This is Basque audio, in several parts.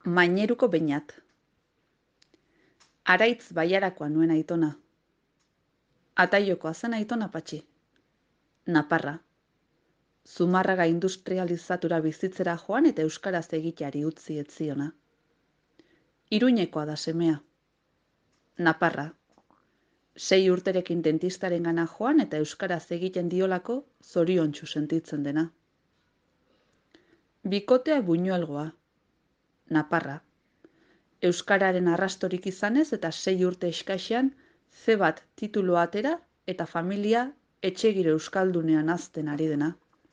Maineruko beinat. Araitz baiarakoa nuen aitona. Ataiokoa zen aitona patxi. Naparra. Zumarraga industrializatura bizitzera joan eta euskaraz egiteari utzi etziona. Iruñekoa da semea. Naparra. 6 urterekin dentistarengana joan eta euskaraz egiten diolako zoriontsu sentitzen dena. Bikotea Buñuelgoa. Naparra. Euskararen arrastorik izanez eta 6 urte eskaxean C1 titulua atera eta familia etxegire euskaldunean hazten ari dena.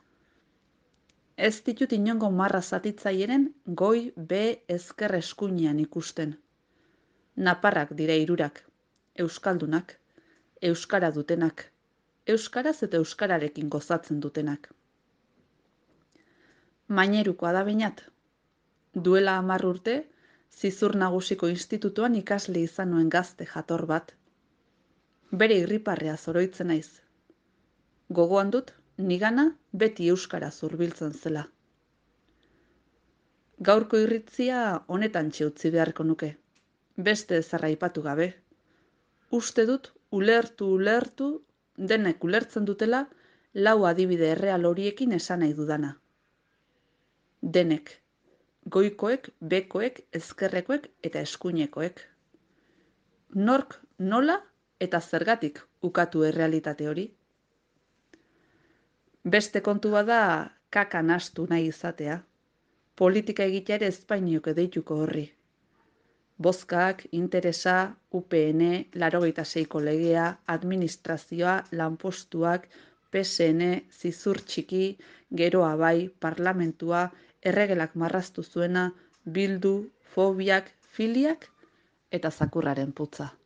Ez ditut inongo marra zatitzaieren goi B ezker eskuinean ikusten. Naparrak dira hirurak, euskaldunak, euskara dutenak, euskaraz eta euskararekin gozatzen dutenak. Mainerukoa da beinat. Duela 10 urte, Zizur Nagusiko Institutuan ikasle izan nuen gazte jator bat. Bere irriparrea zoroitzen naiz. Gogoan dut, nigana beti euskara hurbiltzen zela. Gaurko irritzia honetan utzi beharko nuke. Beste ezer aipatu gabe. Uste dut, ulertu, denek ulertzen dutela, 4 adibide erreal horiekin esan nahi dudana. Denek. Goikoek, bekoek, ezkerrekoek eta eskuinekoek. Nork, nola eta zergatik ukatu errealitate hori? Beste kontu bada kakan astu nahi izatea. Politika egitea ere ezpainioke deituko horri. Bozkak, interesa, UPN, 86ko legea, administrazioa, lanpostuak, PSN, zizur txiki, geroa bai, parlamentua, erregelak marraztu zuena, bildu, fobiak, filiak eta zakurraren putza.